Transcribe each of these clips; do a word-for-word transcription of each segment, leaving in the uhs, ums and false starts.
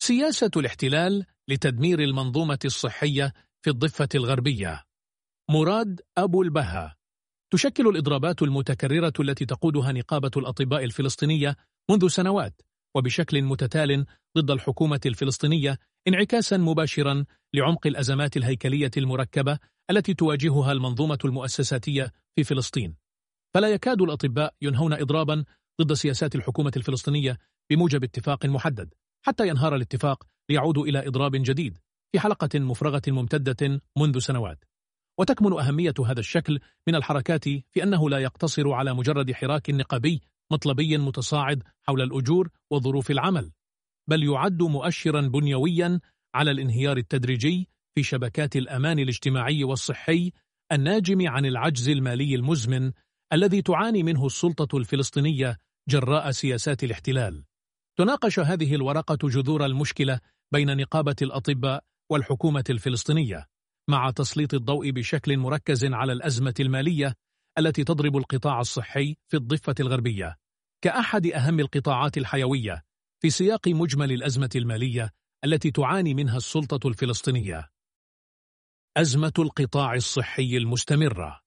سياسة الاحتلال لتدمير المنظومة الصحية في الضفة الغربية. مراد أبو البها. تشكل الإضرابات المتكررة التي تقودها نقابة الأطباء الفلسطينية منذ سنوات وبشكل متتال ضد الحكومة الفلسطينية انعكاسا مباشرا لعمق الأزمات الهيكلية المركبة التي تواجهها المنظومة المؤسساتية في فلسطين. فلا يكاد الأطباء ينهون إضرابا ضد سياسات الحكومة الفلسطينية بموجب اتفاق محدد، حتى ينهار الاتفاق ليعودوا إلى إضراب جديد في حلقة مفرغة ممتدة منذ سنوات. وتكمن أهمية هذا الشكل من الحركات في أنه لا يقتصر على مجرد حراك نقابي مطلبي متصاعد حول الأجور وظروف العمل، بل يعد مؤشرا بنيويا على الانهيار التدريجي في شبكات الأمان الاجتماعي والصحي الناجم عن العجز المالي المزمن الذي تعاني منه السلطة الفلسطينية جراء سياسات الاحتلال. تناقش هذه الورقة جذور المشكلة بين نقابة الأطباء والحكومة الفلسطينية، مع تسليط الضوء بشكل مركز على الأزمة المالية التي تضرب القطاع الصحي في الضفة الغربية كأحد أهم القطاعات الحيوية في سياق مجمل الأزمة المالية التي تعاني منها السلطة الفلسطينية. أزمة القطاع الصحي المستمرة.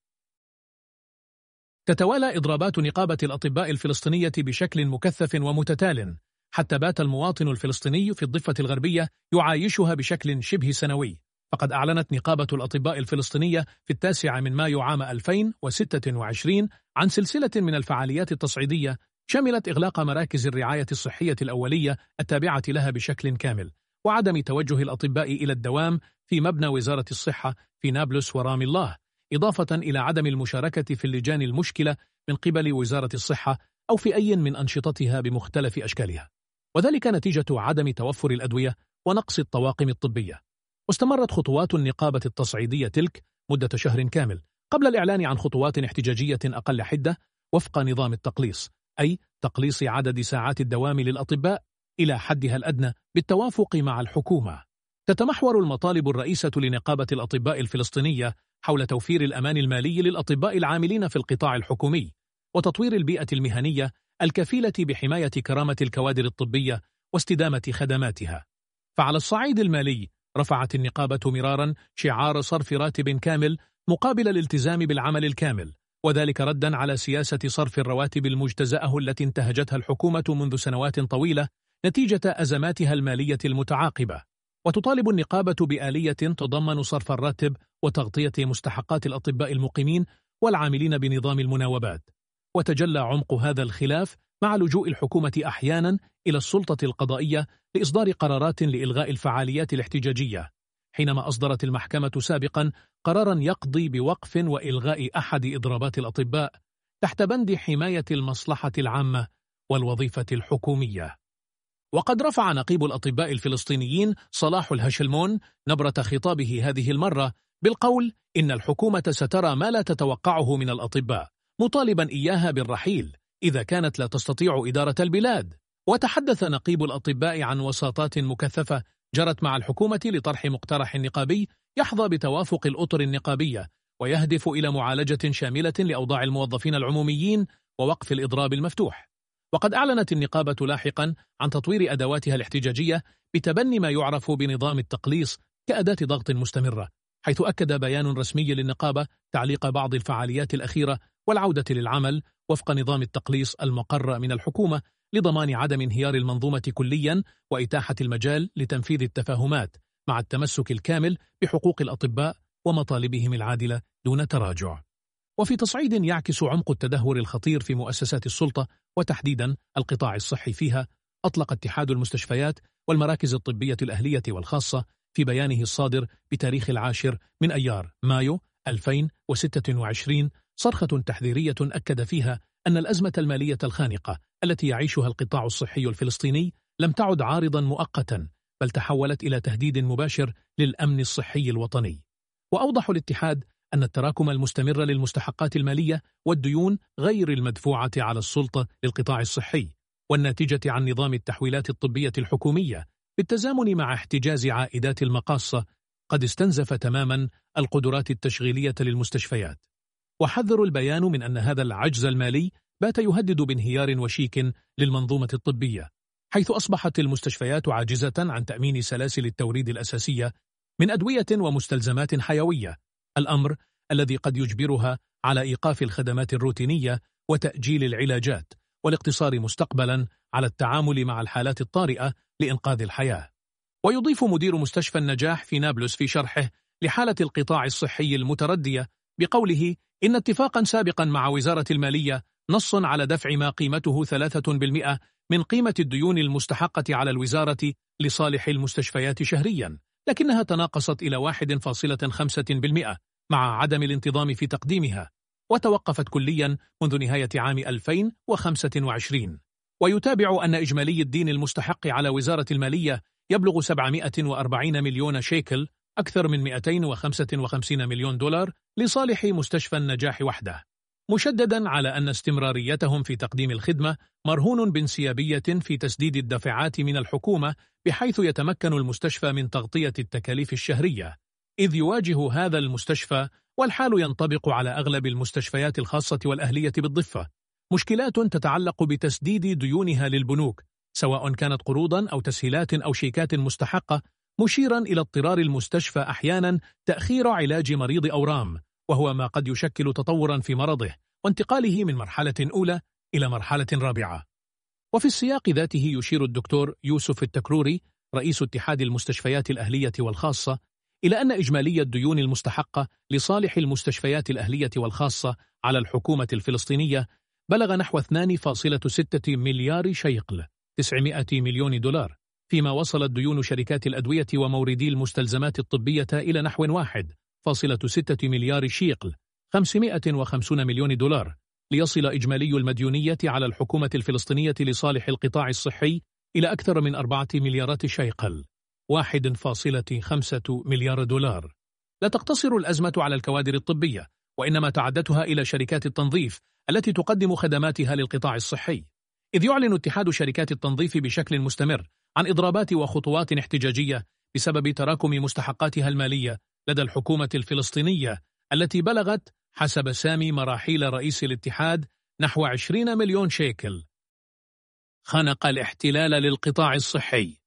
تتوالى إضرابات نقابة الأطباء الفلسطينية بشكل مكثف ومتتال، حتى بات المواطن الفلسطيني في الضفة الغربية يعايشها بشكل شبه سنوي. فقد أعلنت نقابة الأطباء الفلسطينية في التاسع من مايو عام ألفين وستة وعشرين عن سلسلة من الفعاليات التصعيدية شملت إغلاق مراكز الرعاية الصحية الأولية التابعة لها بشكل كامل، وعدم توجه الأطباء إلى الدوام في مبنى وزارة الصحة في نابلس ورام الله، إضافة إلى عدم المشاركة في اللجان المشكلة من قبل وزارة الصحة أو في أي من أنشطتها بمختلف أشكالها، وذلك نتيجة عدم توفر الأدوية ونقص الطواقم الطبية. واستمرت خطوات النقابة التصعيدية تلك مدة شهر كامل قبل الإعلان عن خطوات احتجاجية أقل حدة وفق نظام التقليص، أي تقليص عدد ساعات الدوام للأطباء إلى حدها الأدنى بالتوافق مع الحكومة. تتمحور المطالب الرئيسة لنقابة الأطباء الفلسطينية حول توفير الأمان المالي للأطباء العاملين في القطاع الحكومي، وتطوير البيئة المهنية الكفيلة بحماية كرامة الكوادر الطبية واستدامة خدماتها. فعلى الصعيد المالي رفعت النقابة مرارا شعار صرف راتب كامل مقابل الالتزام بالعمل الكامل، وذلك ردا على سياسة صرف الرواتب المجتزأة التي انتهجتها الحكومة منذ سنوات طويلة نتيجة أزماتها المالية المتعاقبة. وتطالب النقابة بآلية تضمن صرف الراتب وتغطية مستحقات الأطباء المقيمين والعاملين بنظام المناوبات. وتجلى عمق هذا الخلاف مع لجوء الحكومة أحيانا إلى السلطة القضائية لإصدار قرارات لإلغاء الفعاليات الاحتجاجية، حينما أصدرت المحكمة سابقا قرارا يقضي بوقف وإلغاء أحد إضرابات الأطباء تحت بند حماية المصلحة العامة والوظيفة الحكومية. وقد رفع نقيب الأطباء الفلسطينيين صلاح الهشلمون نبرة خطابه هذه المرة بالقول إن الحكومة سترى ما لا تتوقعه من الأطباء، مطالبا إياها بالرحيل إذا كانت لا تستطيع إدارة البلاد. وتحدث نقيب الأطباء عن وساطات مكثفة جرت مع الحكومة لطرح مقترح نقابي يحظى بتوافق الأطر النقابية ويهدف إلى معالجة شاملة لأوضاع الموظفين العموميين ووقف الإضراب المفتوح. وقد أعلنت النقابة لاحقا عن تطوير أدواتها الاحتجاجية بتبني ما يعرف بنظام التقليص كأداة ضغط مستمرة، حيث أكد بيان رسمي للنقابة تعليق بعض الفعاليات الأخيرة والعودة للعمل وفق نظام التقليص المقر من الحكومة لضمان عدم انهيار المنظومة كليا وإتاحة المجال لتنفيذ التفاهمات مع التمسك الكامل بحقوق الأطباء ومطالبهم العادلة دون تراجع. وفي تصعيد يعكس عمق التدهور الخطير في مؤسسات السلطة وتحديدا القطاع الصحي فيها، أطلق اتحاد المستشفيات والمراكز الطبية الأهلية والخاصة في بيانه الصادر بتاريخ العاشر من أيار مايو ألفين وستة وعشرين صرخة تحذيرية أكد فيها أن الأزمة المالية الخانقة التي يعيشها القطاع الصحي الفلسطيني لم تعد عارضا مؤقتا، بل تحولت إلى تهديد مباشر للأمن الصحي الوطني. وأوضح الاتحاد أن التراكم المستمر للمستحقات المالية والديون غير المدفوعة على السلطة للقطاع الصحي والناتجة عن نظام التحويلات الطبية الحكومية بالتزامن مع احتجاز عائدات المقاصة قد استنزف تماما القدرات التشغيلية للمستشفيات. وحذر البيان من أن هذا العجز المالي بات يهدد بانهيار وشيك للمنظومة الطبية، حيث أصبحت المستشفيات عاجزة عن تأمين سلاسل التوريد الأساسية من أدوية ومستلزمات حيوية، الأمر الذي قد يجبرها على إيقاف الخدمات الروتينية وتأجيل العلاجات والاقتصار مستقبلا على التعامل مع الحالات الطارئة لإنقاذ الحياة. ويضيف مدير مستشفى النجاح في نابلس في شرحه لحالة القطاع الصحي المتردية بقوله إن اتفاقا سابقا مع وزارة المالية نص على دفع ما قيمته ثلاثة بالمئة من قيمة الديون المستحقة على الوزارة لصالح المستشفيات شهريا، لكنها تناقصت إلى واحد فاصلة خمسة بالمئة مع عدم الانتظام في تقديمها، وتوقفت كليا منذ نهاية عام ألفين وخمسة وعشرين. ويتابع أن إجمالي الدين المستحق على وزارة المالية يبلغ سبعمائة وأربعين مليون شيكل، أكثر من مئتين وخمسة وخمسين مليون دولار لصالح مستشفى النجاح وحده، مشددا على أن استمراريتهم في تقديم الخدمة مرهون بانسيابية في تسديد الدفعات من الحكومة، بحيث يتمكن المستشفى من تغطية التكاليف الشهرية، إذ يواجه هذا المستشفى والحال ينطبق على أغلب المستشفيات الخاصة والأهلية بالضفة مشكلات تتعلق بتسديد ديونها للبنوك، سواء كانت قروضا أو تسهيلات أو شيكات مستحقة، مشيرا إلى اضطرار المستشفى أحيانا تأخير علاج مريض أورام، وهو ما قد يشكل تطورا في مرضه وانتقاله من مرحلة أولى إلى مرحلة رابعة. وفي السياق ذاته يشير الدكتور يوسف التكروري رئيس اتحاد المستشفيات الأهلية والخاصة إلى أن إجمالي الديون المستحقة لصالح المستشفيات الأهلية والخاصة على الحكومة الفلسطينية بلغ نحو اثنين فاصلة ستة مليار شيقل، تسعمائة مليون دولار، فيما وصلت ديون شركات الأدوية وموردي المستلزمات الطبية إلى نحو واحد فاصلة ستة مليار شيقل، خمسمائة وخمسين مليون دولار، ليصل إجمالي المديونية على الحكومة الفلسطينية لصالح القطاع الصحي إلى أكثر من أربعة مليارات شيقل، واحد فاصلة خمسة مليار دولار. لا تقتصر الأزمة على الكوادر الطبية، وإنما تعدتها إلى شركات التنظيف التي تقدم خدماتها للقطاع الصحي، إذ يعلن اتحاد شركات التنظيف بشكل مستمر عن إضرابات وخطوات احتجاجية بسبب تراكم مستحقاتها المالية لدى الحكومة الفلسطينية، التي بلغت حسب سامي مراحيل رئيس الاتحاد نحو عشرين مليون شيكل. خنق الاحتلال للقطاع الصحي.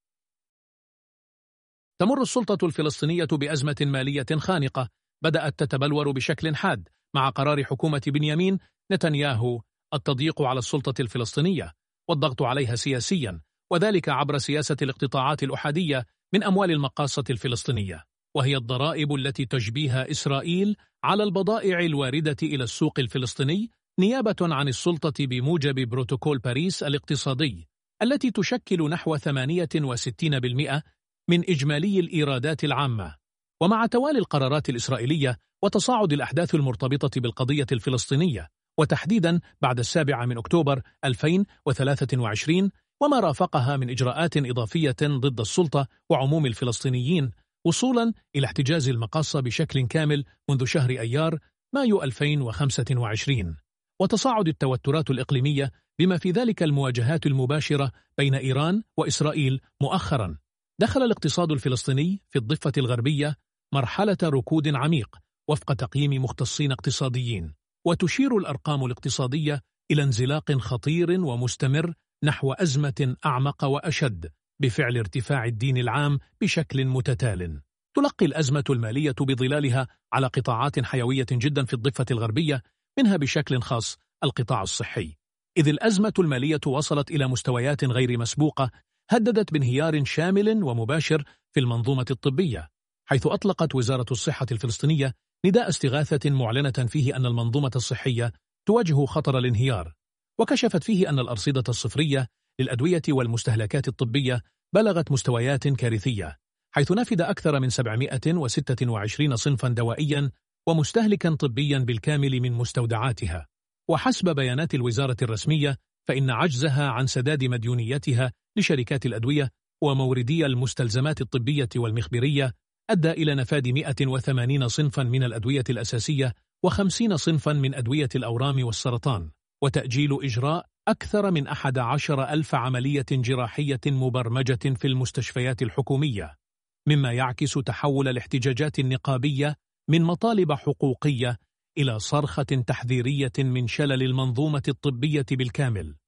تمر السلطة الفلسطينية بأزمة مالية خانقة بدأت تتبلور بشكل حاد مع قرار حكومة بنيامين نتنياهو التضييق على السلطة الفلسطينية والضغط عليها سياسيا، وذلك عبر سياسة الاقتطاعات الأحادية من أموال المقاصة الفلسطينية، وهي الضرائب التي تجبيها إسرائيل على البضائع الواردة إلى السوق الفلسطيني نيابة عن السلطة بموجب بروتوكول باريس الاقتصادي، التي تشكل نحو ثمانية وستين بالمئة من إجمالي الإيرادات العامة. ومع توالي القرارات الإسرائيلية وتصاعد الأحداث المرتبطة بالقضية الفلسطينية، وتحديدا بعد السابع من أكتوبر ألفين وثلاثة وعشرين وما رافقها من إجراءات إضافية ضد السلطة وعموم الفلسطينيين، وصولا إلى احتجاز المقاصة بشكل كامل منذ شهر أيار مايو ألفين وخمسة وعشرين، وتصاعد التوترات الإقليمية بما في ذلك المواجهات المباشرة بين إيران وإسرائيل مؤخرا، دخل الاقتصاد الفلسطيني في الضفة الغربية مرحلة ركود عميق وفق تقييم مختصين اقتصاديين، وتشير الأرقام الاقتصادية إلى انزلاق خطير ومستمر نحو أزمة أعمق وأشد بفعل ارتفاع الدين العام بشكل متتال. تلقي الأزمة المالية بظلالها على قطاعات حيوية جدا في الضفة الغربية، منها بشكل خاص القطاع الصحي، إذ الأزمة المالية وصلت إلى مستويات غير مسبوقة هددت بانهيار شامل ومباشر في المنظومة الطبية، حيث أطلقت وزارة الصحة الفلسطينية نداء استغاثة معلنة فيه أن المنظومة الصحية تواجه خطر الانهيار، وكشفت فيه أن الأرصدة الصفرية للأدوية والمستهلكات الطبية بلغت مستويات كارثية، حيث نفد أكثر من سبعمائة وستة وعشرين صنفا دوائيا ومستهلكا طبيا بالكامل من مستودعاتها. وحسب بيانات الوزارة الرسمية فإن عجزها عن سداد مديونيتها لشركات الأدوية وموردي المستلزمات الطبية والمخبرية أدى إلى نفاذ مئة وثمانين صنفا من الأدوية الأساسية وخمسين صنفا من أدوية الأورام والسرطان، وتأجيل إجراء أكثر من أحد عشر ألف عملية جراحية مبرمجة في المستشفيات الحكومية، مما يعكس تحول الاحتجاجات النقابية من مطالب حقوقية إلى صرخة تحذيرية من شلل المنظومة الطبية بالكامل.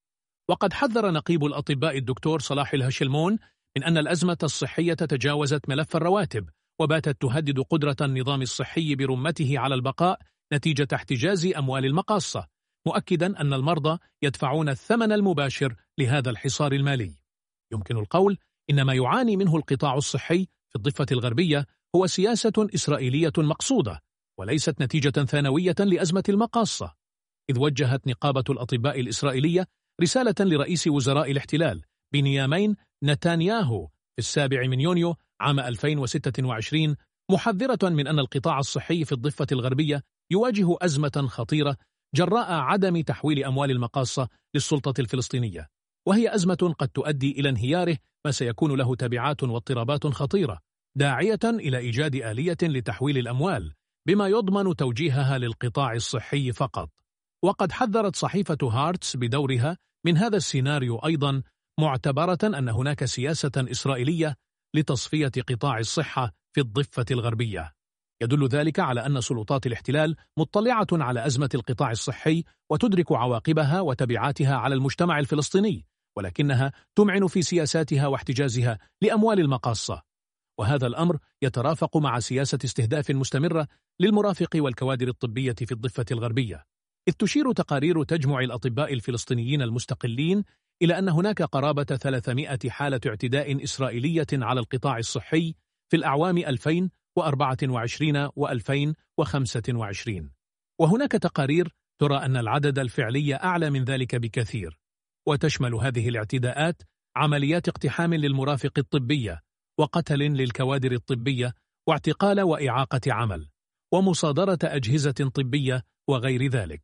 وقد حذر نقيب الأطباء الدكتور صلاح الهشلمون من أن الأزمة الصحية تجاوزت ملف الرواتب، وباتت تهدد قدرة النظام الصحي برمته على البقاء نتيجة احتجاز أموال المقاصة، مؤكدا أن المرضى يدفعون الثمن المباشر لهذا الحصار المالي. يمكن القول إن ما يعاني منه القطاع الصحي في الضفة الغربية هو سياسة إسرائيلية مقصودة، وليست نتيجة ثانوية لأزمة المقاصة، إذ وجهت نقابة الأطباء الإسرائيلية رسالة لرئيس وزراء الاحتلال بنيامين نتنياهو في السابع من يونيو عام ألفين وستة وعشرين، محذرة من أن القطاع الصحي في الضفة الغربية يواجه أزمة خطيرة جراء عدم تحويل أموال المقاصة للسلطة الفلسطينية، وهي أزمة قد تؤدي إلى انهياره، ما سيكون له تبعات واضطرابات خطيرة، داعية إلى إيجاد آلية لتحويل الأموال بما يضمن توجيهها للقطاع الصحي فقط. وقد حذرت صحيفة هارتس بدورها من هذا السيناريو أيضا، معتبرة أن هناك سياسة إسرائيلية لتصفية قطاع الصحة في الضفة الغربية. يدل ذلك على أن سلطات الاحتلال مطلعة على أزمة القطاع الصحي وتدرك عواقبها وتبعاتها على المجتمع الفلسطيني، ولكنها تمعن في سياساتها واحتجازها لأموال المقاصة، وهذا الأمر يترافق مع سياسة استهداف مستمرة للمرافق والكوادر الطبية في الضفة الغربية، إذ تشير تقارير تجمع الأطباء الفلسطينيين المستقلين إلى أن هناك قرابة ثلاثمائة حالة اعتداء إسرائيلية على القطاع الصحي في الأعوام ألفين وأربعة وعشرين وألفين وخمسة وعشرين، وهناك تقارير ترى أن العدد الفعلي أعلى من ذلك بكثير، وتشمل هذه الاعتداءات عمليات اقتحام للمرافق الطبية، وقتل للكوادر الطبية، واعتقال وإعاقة عمل، ومصادرة أجهزة طبية وغير ذلك.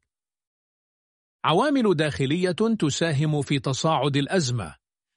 عوامل داخلية تساهم في تصاعد الأزمة.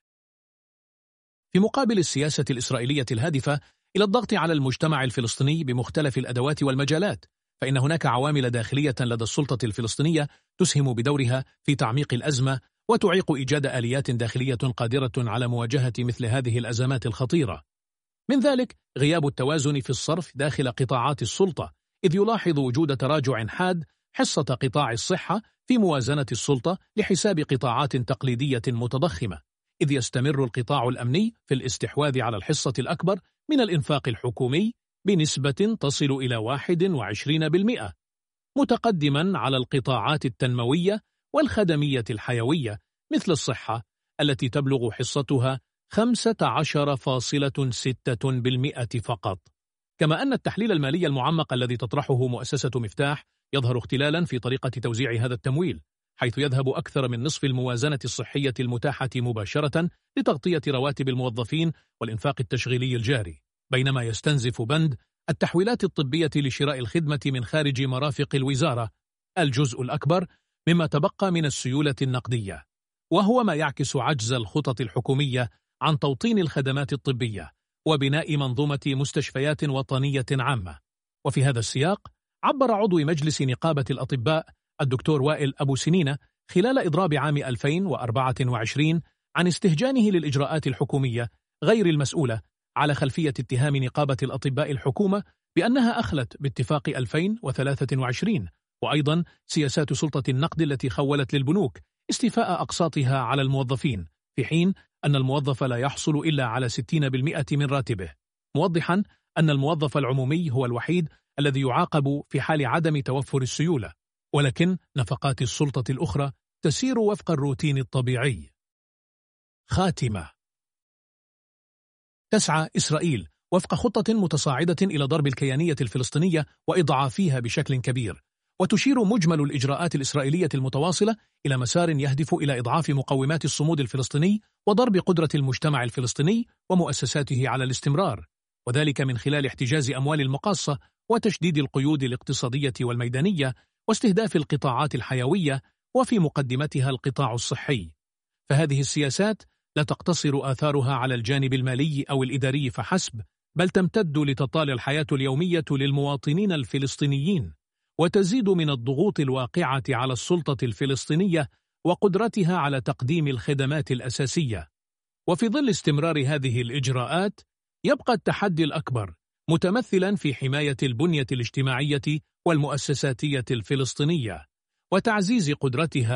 في مقابل السياسة الإسرائيلية الهادفة إلى الضغط على المجتمع الفلسطيني بمختلف الأدوات والمجالات، فإن هناك عوامل داخلية لدى السلطة الفلسطينية تسهم بدورها في تعميق الأزمة وتعيق إيجاد آليات داخلية قادرة على مواجهة مثل هذه الأزمات الخطيرة. من ذلك غياب التوازن في الصرف داخل قطاعات السلطة، إذ يلاحظ وجود تراجع حاد حصة قطاع الصحة في موازنة السلطة لحساب قطاعات تقليدية متضخمة، إذ يستمر القطاع الأمني في الاستحواذ على الحصة الأكبر من الإنفاق الحكومي بنسبة تصل إلى واحد وعشرين بالمئة، متقدما على القطاعات التنموية والخدمية الحيوية مثل الصحة التي تبلغ حصتها خمسة عشر فاصلة ستة بالمئة فقط. كما أن التحليل المالي المعمق الذي تطرحه مؤسسة مفتاح يظهر اختلالا في طريقة توزيع هذا التمويل، حيث يذهب أكثر من نصف الموازنة الصحية المتاحة مباشرة لتغطية رواتب الموظفين والإنفاق التشغيلي الجاري، بينما يستنزف بند التحويلات الطبية لشراء الخدمة من خارج مرافق الوزارة الجزء الأكبر مما تبقى من السيولة النقدية، وهو ما يعكس عجز الخطط الحكومية عن توطين الخدمات الطبية وبناء منظومة مستشفيات وطنية عامة. وفي هذا السياق عبر عضو مجلس نقابة الأطباء الدكتور وائل أبو سنينة خلال إضراب عام ألفين وأربعة وعشرين عن استهجانه للإجراءات الحكومية غير المسؤولة على خلفية اتهام نقابة الأطباء الحكومة بأنها أخلت باتفاق ألفين وثلاثة وعشرين، وأيضا سياسات سلطة النقد التي خولت للبنوك استيفاء أقساطها على الموظفين، في حين أن الموظف لا يحصل إلا على ستين بالمئة من راتبه، موضحا أن الموظف العمومي هو الوحيد الذي يعاقب في حال عدم توفر السيولة، ولكن نفقات السلطة الأخرى تسير وفق الروتين الطبيعي. خاتمة. تسعى إسرائيل وفق خطة متصاعدة إلى ضرب الكيانية الفلسطينية وإضعافها بشكل كبير، وتشير مجمل الإجراءات الإسرائيلية المتواصلة إلى مسار يهدف إلى إضعاف مقومات الصمود الفلسطيني وضرب قدرة المجتمع الفلسطيني ومؤسساته على الاستمرار، وذلك من خلال احتجاز أموال المقاصة وتشديد القيود الاقتصادية والميدانية واستهداف القطاعات الحيوية وفي مقدمتها القطاع الصحي. فهذه السياسات لا تقتصر آثارها على الجانب المالي أو الإداري فحسب، بل تمتد لتطال الحياة اليومية للمواطنين الفلسطينيين، وتزيد من الضغوط الواقعة على السلطة الفلسطينية وقدرتها على تقديم الخدمات الأساسية. وفي ظل استمرار هذه الإجراءات يبقى التحدي الأكبر متمثلا في حماية البنية الاجتماعية والمؤسساتية الفلسطينية وتعزيز قدرتها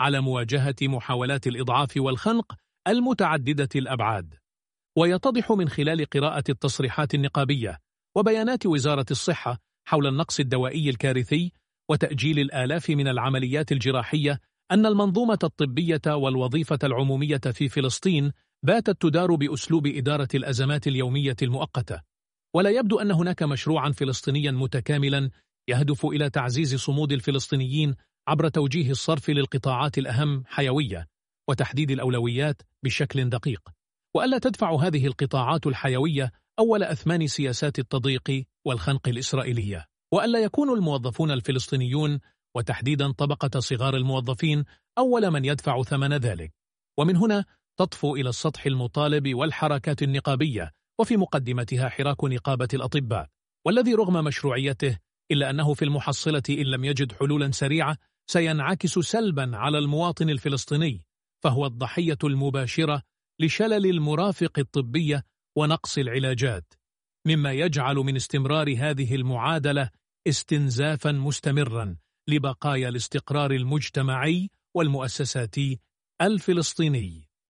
على مواجهة محاولات الإضعاف والخنق المتعددة الأبعاد. ويتضح من خلال قراءة التصريحات النقابية وبيانات وزارة الصحة حول النقص الدوائي الكارثي وتأجيل الآلاف من العمليات الجراحية أن المنظومة الطبية والوظيفة العمومية في فلسطين باتت تدار بأسلوب إدارة الأزمات اليومية المؤقتة، ولا يبدو أن هناك مشروعا فلسطينيا متكاملا يهدف إلى تعزيز صمود الفلسطينيين عبر توجيه الصرف للقطاعات الأهم حيوية وتحديد الأولويات بشكل دقيق، وألا تدفع هذه القطاعات الحيوية أول أثمان سياسات التضييق والخنق الإسرائيلية، وألا يكون الموظفون الفلسطينيون وتحديدا طبقة صغار الموظفين أول من يدفع ثمن ذلك. ومن هنا تطفو إلى السطح المطالب والحركات النقابية، وفي مقدمتها حراك نقابة الأطباء، والذي رغم مشروعيته إلا أنه في المحصلة إن لم يجد حلولا سريعة سينعكس سلبا على المواطن الفلسطيني، فهو الضحية المباشرة لشلل المرافق الطبية ونقص العلاجات، مما يجعل من استمرار هذه المعادلة استنزافا مستمرا لبقايا الاستقرار المجتمعي والمؤسساتي الفلسطيني.